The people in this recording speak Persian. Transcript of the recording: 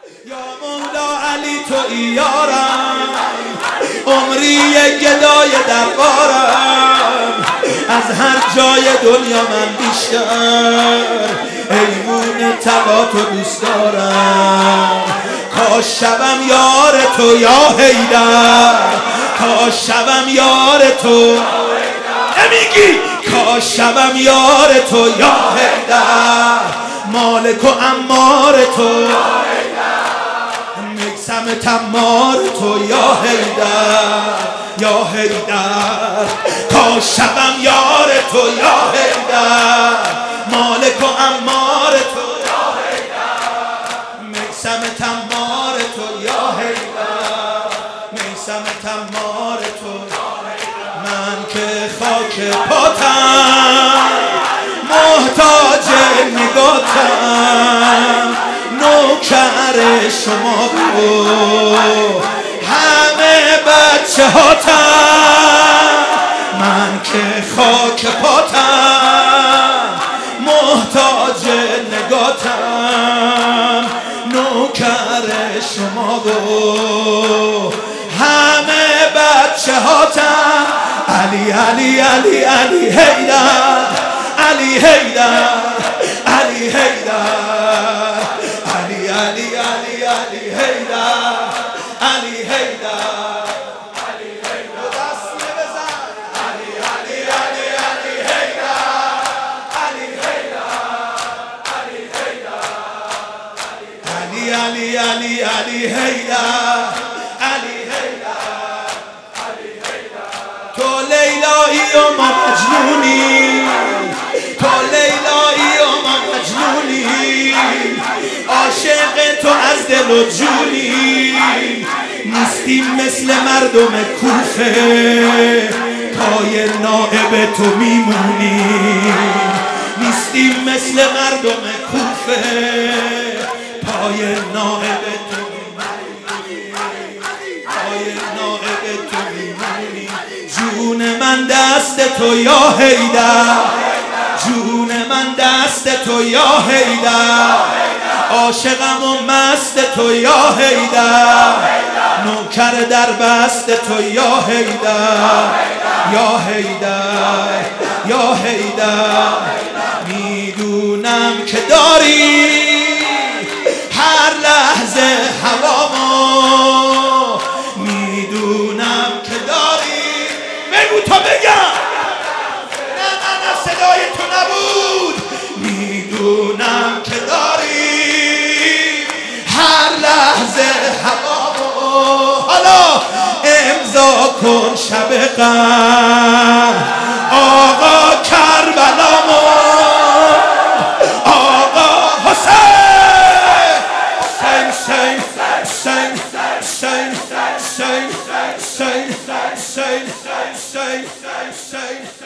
یا مولا علی تو یارم، عمری گدای دربارم، از هر جای دنیا من بیشتر ایوون طلا تو دوست دارم. کاش شبم یار تو یا حیدر، کاش شبم یار تو، نمیگی کاش شبم یار تو یا حیدر، مالک و عمار تو، میثم تمار تو یا حیدر، یا حیدر. کاش شبم یار تو یا حیدر، مالک و عمار تو یا حیدر، میثم تمار تو یا حیدر، میثم تمار تو. من که خاک پاتم، محتاج نگاتم، نوکر شما بود همه بچه هاتم. من که خاک پاتم، محتاج نگاتم، نوکر شما بود همه بچه هاتم. علی علی علی علی حیدر، علی حیدر، علی حیدر، علی علی علی علی حیدر، علی حیدر، علی حیدر. دست بزن. علی علی علی علی حیدر، علی حیدر، علی حیدر، علی علی علی علی حیدر، علی حیدر، علی حیدر. تو لیلایی و ما مجنونی، تو لیلایی و ما مجنونی، عاشق تو از دل و جونی. نیستیم مثل مردم کوفه، پای نائب تو میمونی. نیستیم مثل مردم کوفه، پای نائب تو میمونی، پای نائب تو میمونی. جون من دست تو یا حیدر، جون من دست تو یا حیدر، عاشقم و مست تو یا حیدر، نوکر در بست تو یا حیدر، یا حیدر، یا حیدر. میدونم که داری هر لحظه هوامو، میدونم که داری. بگو تا بگم، نه نه نه صدای تو نبود. میدونم که داری هر لحظه هوامو، حالا امضا کن شب غم آقا کربلامو، آقا حسین، حسین حسین حسین حسین حسین حسین حسین حسین حسین حسین.